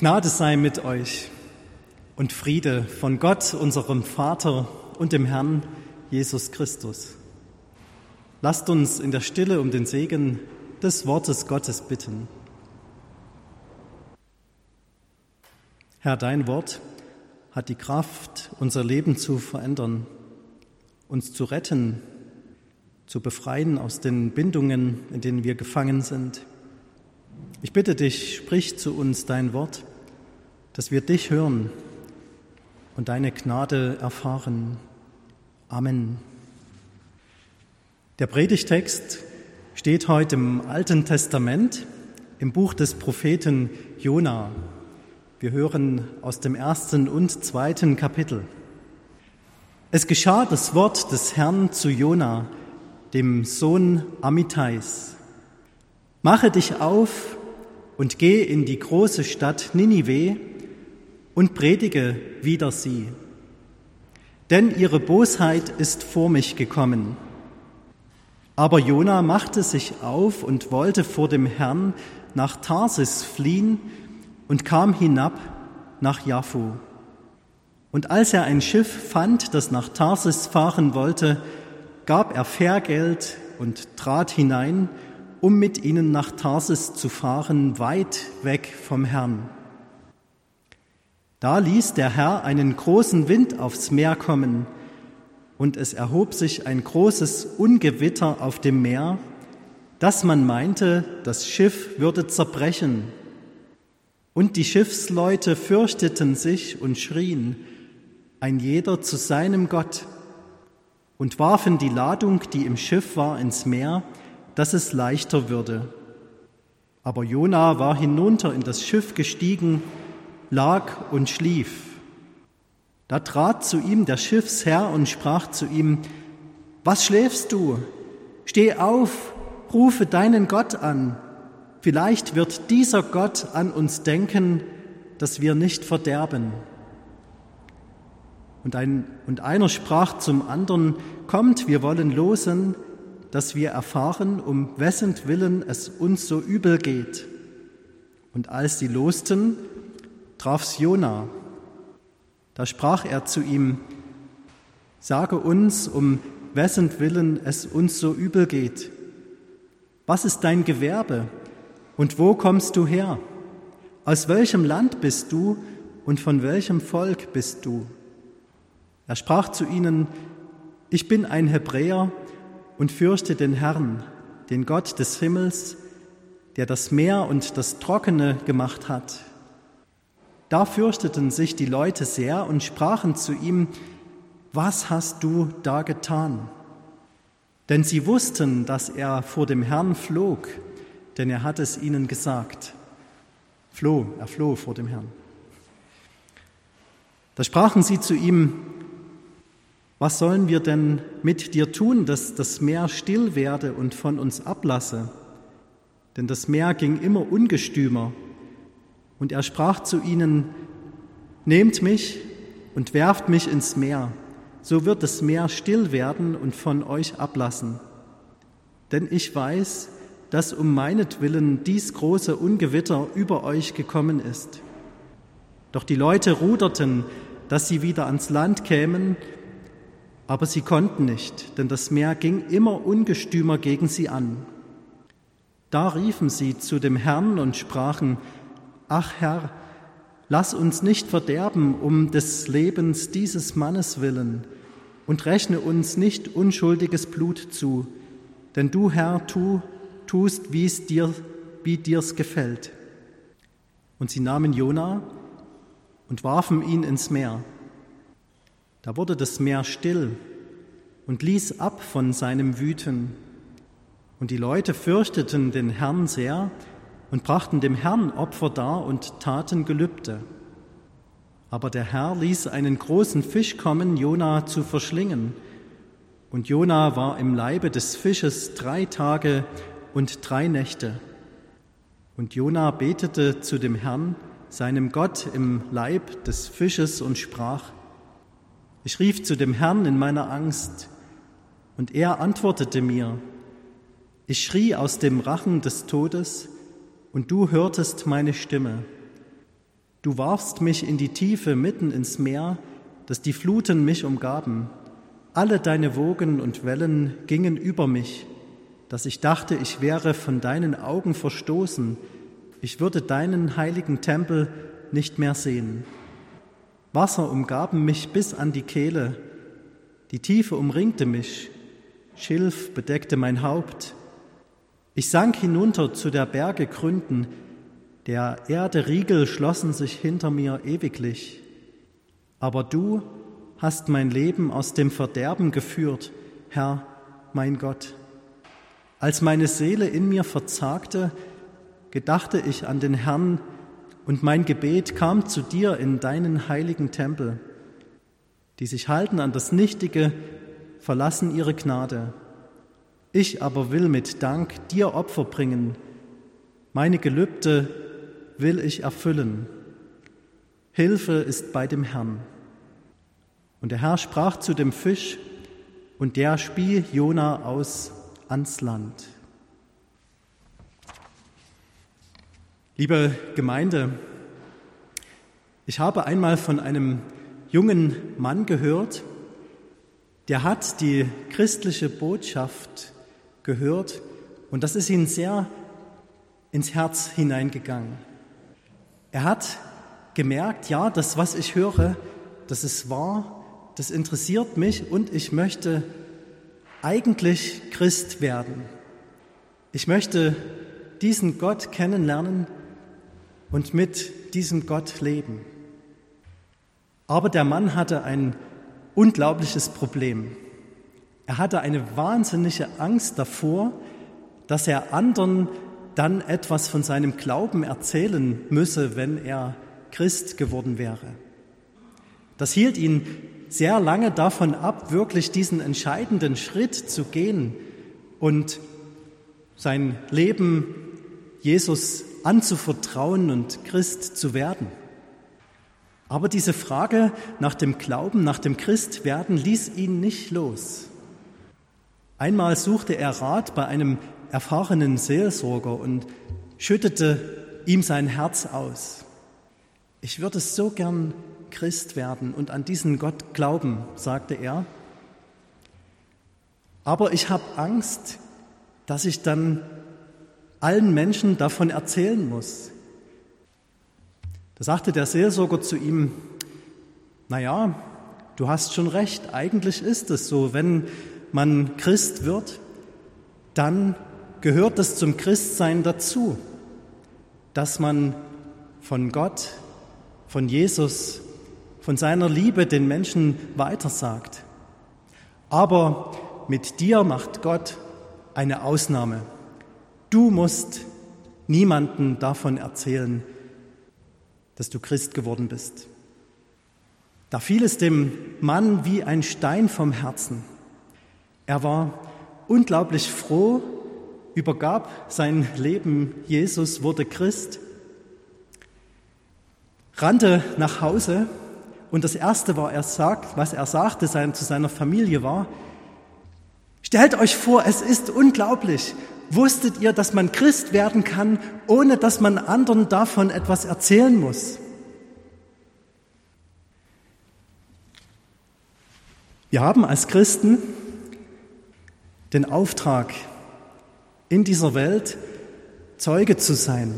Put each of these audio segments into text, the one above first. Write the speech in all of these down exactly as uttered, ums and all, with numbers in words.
Gnade sei mit euch und Friede von Gott, unserem Vater und dem Herrn Jesus Christus. Lasst uns in der Stille um den Segen des Wortes Gottes bitten. Herr, dein Wort hat die Kraft, unser Leben zu verändern, uns zu retten, zu befreien aus den Bindungen, in denen wir gefangen sind. Ich bitte dich, sprich zu uns dein Wort, dass wir dich hören und deine Gnade erfahren. Amen. Der Predigtext steht heute im Alten Testament, im Buch des Propheten Jona. Wir hören aus dem ersten und zweiten Kapitel. Es geschah das Wort des Herrn zu Jona, dem Sohn Amittais. Mache dich auf und geh in die große Stadt Ninive und predige wider sie. Denn ihre Bosheit ist vor mich gekommen. Aber Jona machte sich auf und wollte vor dem Herrn nach Tarsis fliehen und kam hinab nach Jaffo. Und als er ein Schiff fand, das nach Tarsis fahren wollte, gab er Fährgeld und trat hinein, um mit ihnen nach Tarsis zu fahren, weit weg vom Herrn. Da ließ der Herr einen großen Wind aufs Meer kommen, und es erhob sich ein großes Ungewitter auf dem Meer, dass man meinte, das Schiff würde zerbrechen. Und die Schiffsleute fürchteten sich und schrien, ein jeder zu seinem Gott, und warfen die Ladung, die im Schiff war, ins Meer, dass es leichter würde. Aber Jona war hinunter in das Schiff gestiegen, lag und schlief. Da trat zu ihm der Schiffsherr und sprach zu ihm, was schläfst du? Steh auf, rufe deinen Gott an. Vielleicht wird dieser Gott an uns denken, dass wir nicht verderben. Und, ein, und einer sprach zum anderen, kommt, wir wollen losen, dass wir erfahren, um wessen Willen es uns so übel geht. Und als sie losten, traf's Jona. Da sprach er zu ihm, sage uns, um wessen Willen es uns so übel geht. Was ist dein Gewerbe und wo kommst du her? Aus welchem Land bist du und von welchem Volk bist du? Er sprach zu ihnen, ich bin ein Hebräer und fürchte den Herrn, den Gott des Himmels, der das Meer und das Trockene gemacht hat. Da fürchteten sich die Leute sehr und sprachen zu ihm, was hast du da getan? Denn sie wussten, dass er vor dem Herrn flog, denn er hat es ihnen gesagt. Floh, er floh vor dem Herrn. Da sprachen sie zu ihm, was sollen wir denn mit dir tun, dass das Meer still werde und von uns ablasse? Denn das Meer ging immer ungestümer. Und er sprach zu ihnen, nehmt mich und werft mich ins Meer, so wird das Meer still werden und von euch ablassen. Denn ich weiß, dass um meinetwillen dies große Ungewitter über euch gekommen ist. Doch die Leute ruderten, dass sie wieder ans Land kämen, aber sie konnten nicht, denn das Meer ging immer ungestümer gegen sie an. Da riefen sie zu dem Herrn und sprachen, ach Herr, lass uns nicht verderben um des Lebens dieses Mannes willen und rechne uns nicht unschuldiges Blut zu, denn du, Herr, tu, tust, wie es dir, wie dir's gefällt. Und sie nahmen Jona und warfen ihn ins Meer. Da wurde das Meer still und ließ ab von seinem Wüten. Und die Leute fürchteten den Herrn sehr und brachten dem Herrn Opfer dar und taten Gelübde. Aber der Herr ließ einen großen Fisch kommen, Jona zu verschlingen. Und Jona war im Leibe des Fisches drei Tage und drei Nächte. Und Jona betete zu dem Herrn, seinem Gott, im Leib des Fisches und sprach, ich rief zu dem Herrn in meiner Angst, und er antwortete mir. Ich schrie aus dem Rachen des Todes, und du hörtest meine Stimme. Du warfst mich in die Tiefe mitten ins Meer, dass die Fluten mich umgaben. Alle deine Wogen und Wellen gingen über mich, dass ich dachte, ich wäre von deinen Augen verstoßen. Ich würde deinen heiligen Tempel nicht mehr sehen. Wasser umgaben mich bis an die Kehle. Die Tiefe umringte mich. Schilf bedeckte mein Haupt. Ich sank hinunter zu der Berge Gründen. Der Erde Riegel schlossen sich hinter mir ewiglich. Aber du hast mein Leben aus dem Verderben geführt, Herr, mein Gott. Als meine Seele in mir verzagte, gedachte ich an den Herrn, und mein Gebet kam zu dir in deinen heiligen Tempel. Die sich halten an das Nichtige, verlassen ihre Gnade. Ich aber will mit Dank dir Opfer bringen. Meine Gelübde will ich erfüllen. Hilfe ist bei dem Herrn. Und der Herr sprach zu dem Fisch, und der spie Jona aus ans Land. Liebe Gemeinde, ich habe einmal von einem jungen Mann gehört, der hat die christliche Botschaft gehört und das ist ihm sehr ins Herz hineingegangen. Er hat gemerkt, ja, das, was ich höre, das ist wahr, das interessiert mich und ich möchte eigentlich Christ werden. Ich möchte diesen Gott kennenlernen und mit diesem Gott leben. Aber der Mann hatte ein unglaubliches Problem. Er hatte eine wahnsinnige Angst davor, dass er anderen dann etwas von seinem Glauben erzählen müsse, wenn er Christ geworden wäre. Das hielt ihn sehr lange davon ab, wirklich diesen entscheidenden Schritt zu gehen und sein Leben Jesus anzuvertrauen und Christ zu werden. Aber diese Frage nach dem Glauben, nach dem Christwerden ließ ihn nicht los. Einmal suchte er Rat bei einem erfahrenen Seelsorger und schüttete ihm sein Herz aus. Ich würde so gern Christ werden und an diesen Gott glauben, sagte er. Aber ich habe Angst, dass ich dann allen Menschen davon erzählen muss. Da sagte der Seelsorger zu ihm, naja, du hast schon recht, eigentlich ist es so, wenn man Christ wird, dann gehört es zum Christsein dazu, dass man von Gott, von Jesus, von seiner Liebe den Menschen weitersagt. Aber mit dir macht Gott eine Ausnahme. Du musst niemandem davon erzählen, dass du Christ geworden bist. Da fiel es dem Mann wie ein Stein vom Herzen. Er war unglaublich froh, übergab sein Leben Jesus, wurde Christ, rannte nach Hause und das Erste, was er, sagt, was er sagte zu seiner Familie war, stellt euch vor, es ist unglaublich. Wusstet ihr, dass man Christ werden kann, ohne dass man anderen davon etwas erzählen muss? Wir haben als Christen den Auftrag, in dieser Welt Zeuge zu sein.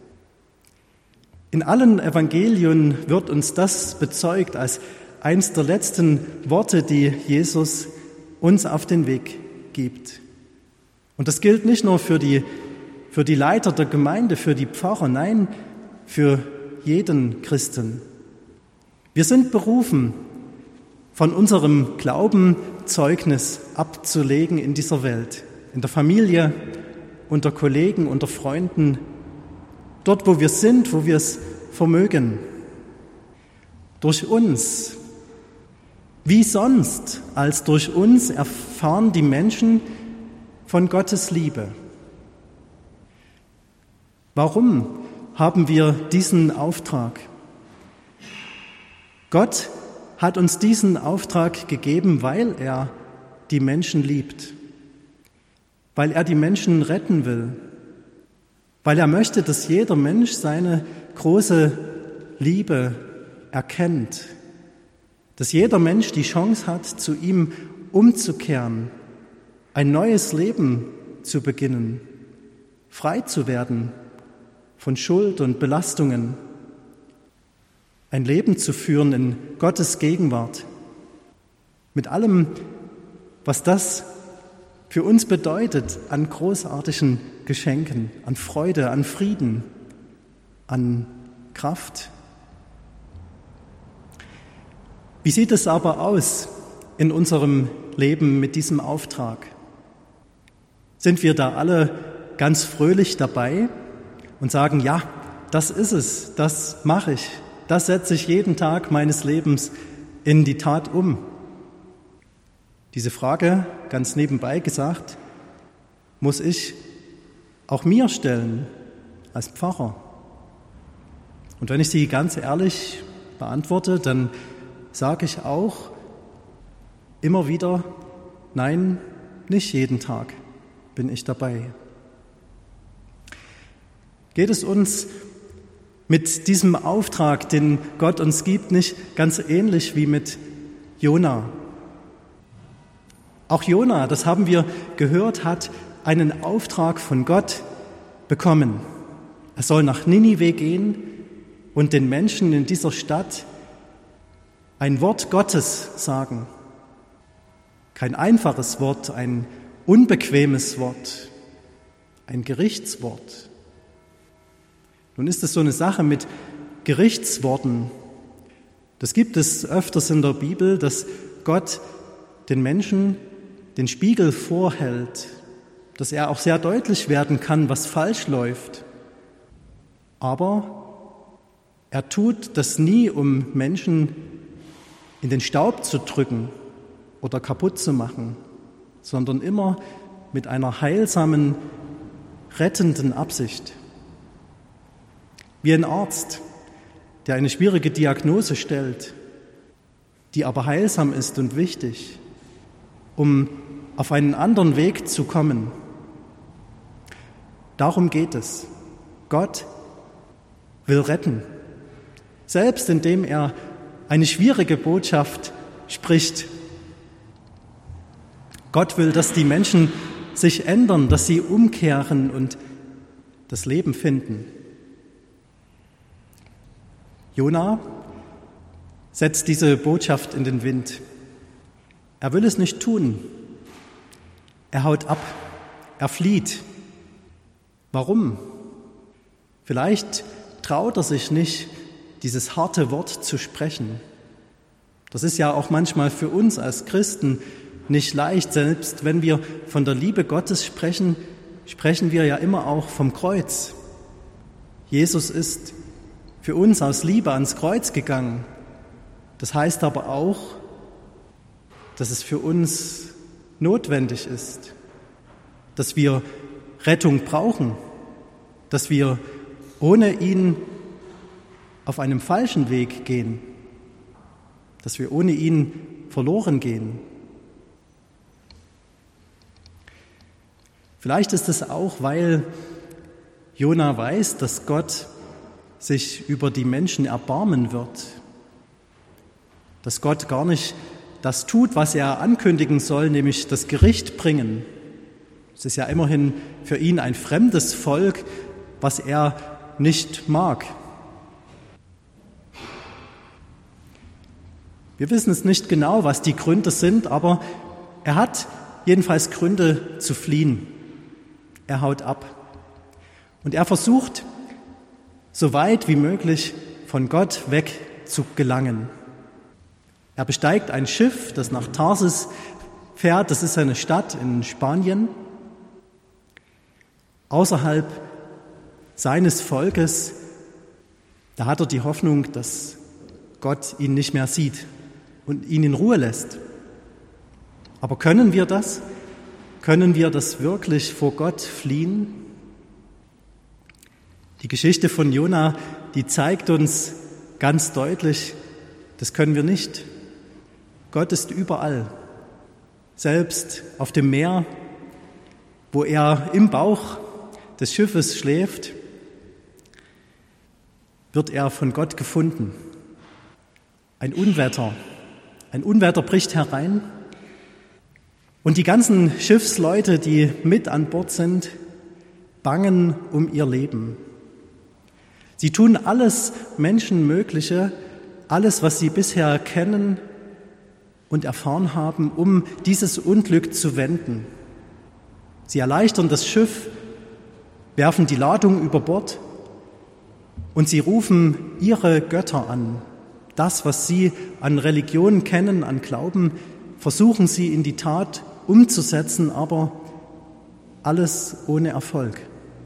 In allen Evangelien wird uns das bezeugt als eines der letzten Worte, die Jesus uns auf den Weg gibt. Und das gilt nicht nur für die, für die Leiter der Gemeinde, für die Pfarrer, nein, für jeden Christen. Wir sind berufen, von unserem Glauben Zeugnis abzulegen in dieser Welt, in der Familie, unter Kollegen, unter Freunden, dort, wo wir sind, wo wir es vermögen. Durch uns, wie sonst als durch uns, erfahren die Menschen von Gottes Liebe. Warum haben wir diesen Auftrag? Gott hat uns diesen Auftrag gegeben, weil er die Menschen liebt, weil er die Menschen retten will, weil er möchte, dass jeder Mensch seine große Liebe erkennt, dass jeder Mensch die Chance hat, zu ihm umzukehren, ein neues Leben zu beginnen, frei zu werden von Schuld und Belastungen, ein Leben zu führen in Gottes Gegenwart, mit allem, was das für uns bedeutet an großartigen Geschenken, an Freude, an Frieden, an Kraft. Wie sieht es aber aus in unserem Leben mit diesem Auftrag? Sind wir da alle ganz fröhlich dabei und sagen, ja, das ist es, das mache ich, das setze ich jeden Tag meines Lebens in die Tat um? Diese Frage, ganz nebenbei gesagt, muss ich auch mir stellen als Pfarrer. Und wenn ich sie ganz ehrlich beantworte, dann sage ich auch immer wieder, nein, nicht jeden Tag bin ich dabei. Geht es uns mit diesem Auftrag, den Gott uns gibt, nicht ganz ähnlich wie mit Jona? Auch Jona, das haben wir gehört, hat einen Auftrag von Gott bekommen. Er soll nach Ninive gehen und den Menschen in dieser Stadt ein Wort Gottes sagen. Kein einfaches Wort, ein unbequemes Wort, ein Gerichtswort. Nun ist es so eine Sache mit Gerichtsworten. Das gibt es öfters in der Bibel, dass Gott den Menschen den Spiegel vorhält, dass er auch sehr deutlich werden kann, was falsch läuft. Aber er tut das nie, um Menschen in den Staub zu drücken oder kaputt zu machen, sondern immer mit einer heilsamen, rettenden Absicht. Wie ein Arzt, der eine schwierige Diagnose stellt, die aber heilsam ist und wichtig, um auf einen anderen Weg zu kommen. Darum geht es. Gott will retten, selbst indem er eine schwierige Botschaft spricht. Gott will, dass die Menschen sich ändern, dass sie umkehren und das Leben finden. Jona setzt diese Botschaft in den Wind. Er will es nicht tun. Er haut ab, er flieht. Warum? Vielleicht traut er sich nicht, dieses harte Wort zu sprechen. Das ist ja auch manchmal für uns als Christen nicht leicht. Selbst wenn wir von der Liebe Gottes sprechen, sprechen wir ja immer auch vom Kreuz. Jesus ist für uns aus Liebe ans Kreuz gegangen. Das heißt aber auch, dass es für uns notwendig ist, dass wir Rettung brauchen, dass wir ohne ihn auf einem falschen Weg gehen, dass wir ohne ihn verloren gehen. Vielleicht ist es auch, weil Jona weiß, dass Gott sich über die Menschen erbarmen wird, dass Gott gar nicht das tut, was er ankündigen soll, nämlich das Gericht bringen. Es ist ja immerhin für ihn ein fremdes Volk, was er nicht mag. Wir wissen es nicht genau, was die Gründe sind, aber er hat jedenfalls Gründe zu fliehen. Er haut ab. Und er versucht, so weit wie möglich von Gott weg zu gelangen. Er besteigt ein Schiff, das nach Tarsis fährt. Das ist eine Stadt in Spanien. Außerhalb seines Volkes, da hat er die Hoffnung, dass Gott ihn nicht mehr sieht und ihn in Ruhe lässt. Aber können wir das? Können wir das wirklich vor Gott fliehen? Die Geschichte von Jona, die zeigt uns ganz deutlich, das können wir nicht. Gott ist überall, selbst auf dem Meer, wo er im Bauch des Schiffes schläft, wird er von Gott gefunden. Ein Unwetter, ein Unwetter bricht herein und die ganzen Schiffsleute, die mit an Bord sind, bangen um ihr Leben. Sie tun alles Menschenmögliche, alles, was sie bisher kennen und erfahren haben, um dieses Unglück zu wenden. Sie erleichtern das Schiff, werfen die Ladung über Bord und sie rufen ihre Götter an. Das, was sie an Religion kennen, an Glauben, versuchen sie in die Tat umzusetzen, aber alles ohne Erfolg.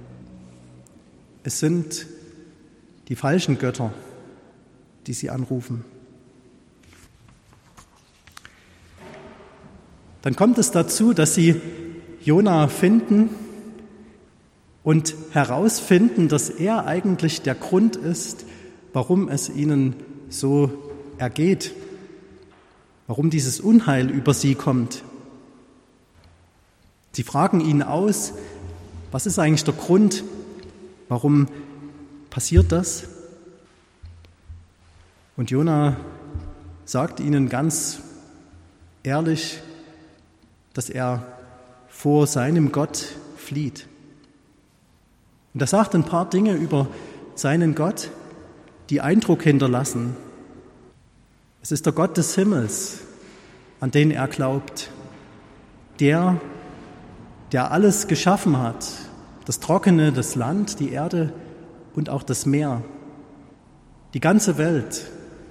Es sind die falschen Götter, die sie anrufen. Dann kommt es dazu, dass sie Jona finden und herausfinden, dass er eigentlich der Grund ist, warum es ihnen so ergeht, warum dieses Unheil über sie kommt. Sie fragen ihn aus, was ist eigentlich der Grund, warum passiert das? Und Jona sagt ihnen ganz ehrlich, dass er vor seinem Gott flieht. Und er sagt ein paar Dinge über seinen Gott, die Eindruck hinterlassen. Es ist der Gott des Himmels, an den er glaubt, der, der alles geschaffen hat, das Trockene, das Land, die Erde und auch das Meer, die ganze Welt.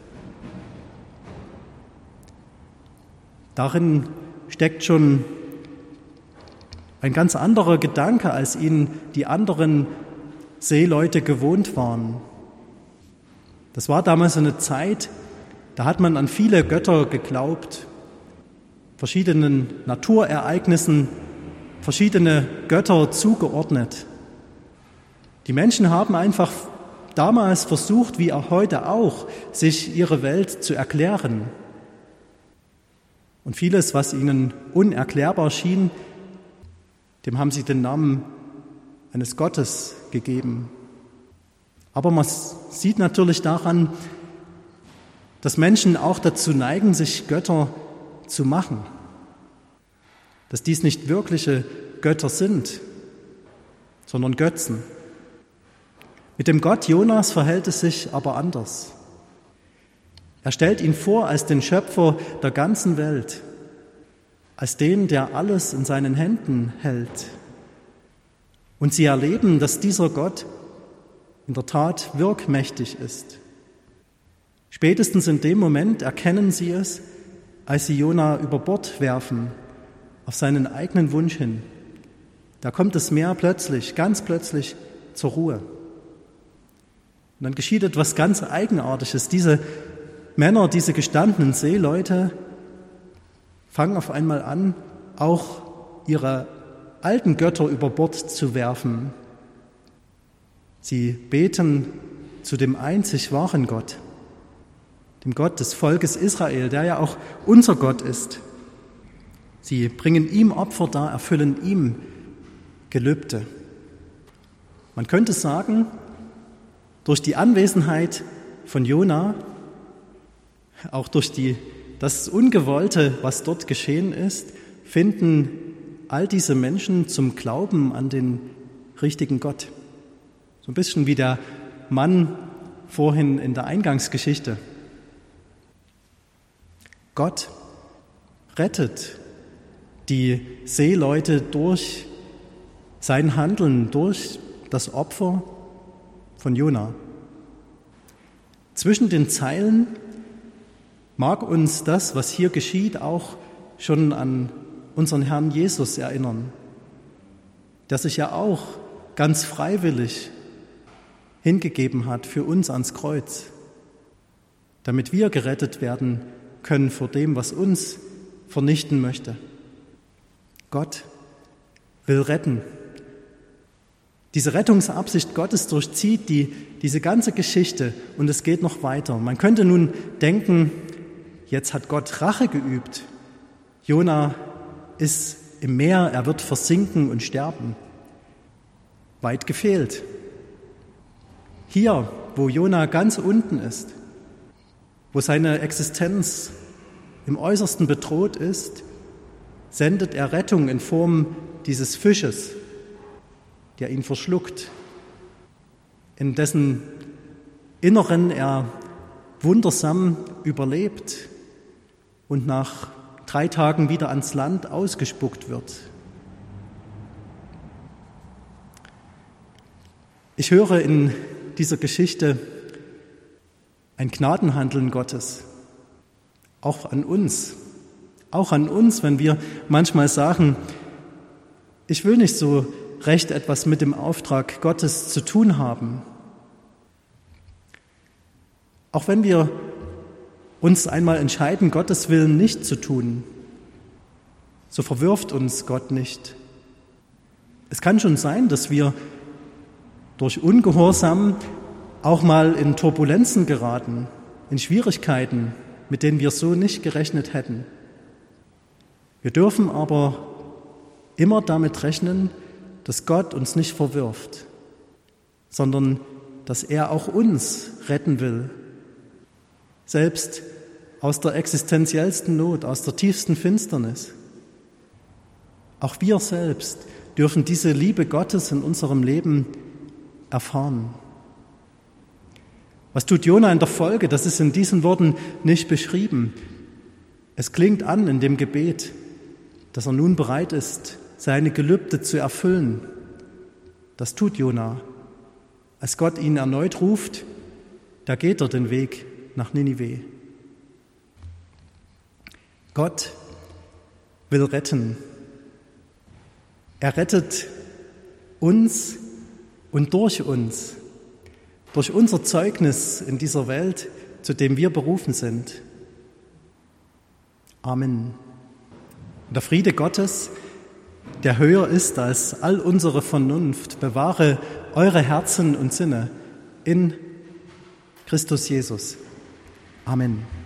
Darin steckt schon ein ganz anderer Gedanke, als ihn die anderen Seeleute gewohnt waren. Das war damals eine Zeit, da hat man an viele Götter geglaubt, verschiedenen Naturereignissen, verschiedene Götter zugeordnet. Die Menschen haben einfach damals versucht, wie auch heute auch, sich ihre Welt zu erklären. Und vieles, was ihnen unerklärbar schien, dem haben sie den Namen eines Gottes gegeben. Aber man sieht natürlich daran, dass Menschen auch dazu neigen, sich Götter zu machen. Dass dies nicht wirkliche Götter sind, sondern Götzen. Mit dem Gott Jonas verhält es sich aber anders. Er stellt ihn vor als den Schöpfer der ganzen Welt, als den, der alles in seinen Händen hält. Und sie erleben, dass dieser Gott in der Tat wirkmächtig ist. Spätestens in dem Moment erkennen sie es, als sie Jona über Bord werfen, auf seinen eigenen Wunsch hin. Da kommt das Meer plötzlich, ganz plötzlich zur Ruhe. Und dann geschieht etwas ganz Eigenartiges. Diese Männer, diese gestandenen Seeleute, fangen auf einmal an, auch ihre alten Götter über Bord zu werfen. Sie beten zu dem einzig wahren Gott, dem Gott des Volkes Israel, der ja auch unser Gott ist. Sie bringen ihm Opfer dar, erfüllen ihm Gelübde. Man könnte sagen, durch die Anwesenheit von Jona, auch durch die, das Ungewollte, was dort geschehen ist, finden all diese Menschen zum Glauben an den richtigen Gott. So ein bisschen wie der Mann vorhin in der Eingangsgeschichte. Gott rettet die Seeleute durch sein Handeln, durch das Opfer von Jona. Zwischen den Zeilen mag uns das, was hier geschieht, auch schon an unseren Herrn Jesus erinnern, der sich ja auch ganz freiwillig hingegeben hat für uns ans Kreuz, damit wir gerettet werden können vor dem, was uns vernichten möchte. Gott will retten. Diese Rettungsabsicht Gottes durchzieht die, diese ganze Geschichte und es geht noch weiter. Man könnte nun denken, jetzt hat Gott Rache geübt. Jona ist im Meer, er wird versinken und sterben. Weit gefehlt. Hier wo Jona ganz unten ist, wo seine Existenz im Äußersten bedroht ist, sendet er Rettung in Form dieses Fisches, der ihn verschluckt, in dessen Inneren er wundersam überlebt und nach drei Tagen wieder ans Land ausgespuckt wird. Ich höre in dieser Geschichte ein Gnadenhandeln Gottes, auch an uns, auch an uns, wenn wir manchmal sagen, ich will nicht so recht etwas mit dem Auftrag Gottes zu tun haben. Auch wenn wir uns einmal entscheiden, Gottes Willen nicht zu tun, so verwirft uns Gott nicht. Es kann schon sein, dass wir durch Ungehorsam auch mal in Turbulenzen geraten, in Schwierigkeiten, mit denen wir so nicht gerechnet hätten. Wir dürfen aber immer damit rechnen, dass Gott uns nicht verwirft, sondern dass er auch uns retten will. Selbst aus der existenziellsten Not, aus der tiefsten Finsternis. Auch wir selbst dürfen diese Liebe Gottes in unserem Leben erfahren. Was tut Jona in der Folge? Das ist in diesen Worten nicht beschrieben. Es klingt an in dem Gebet, dass er nun bereit ist, seine Gelübde zu erfüllen. Das tut Jona. Als Gott ihn erneut ruft, da geht er den Weg nach Ninive. Gott will retten. Er rettet uns und durch uns, durch unser Zeugnis in dieser Welt, zu dem wir berufen sind. Amen. Und der Friede Gottes, der höher ist als all unsere Vernunft, bewahre eure Herzen und Sinne in Christus Jesus. Amen.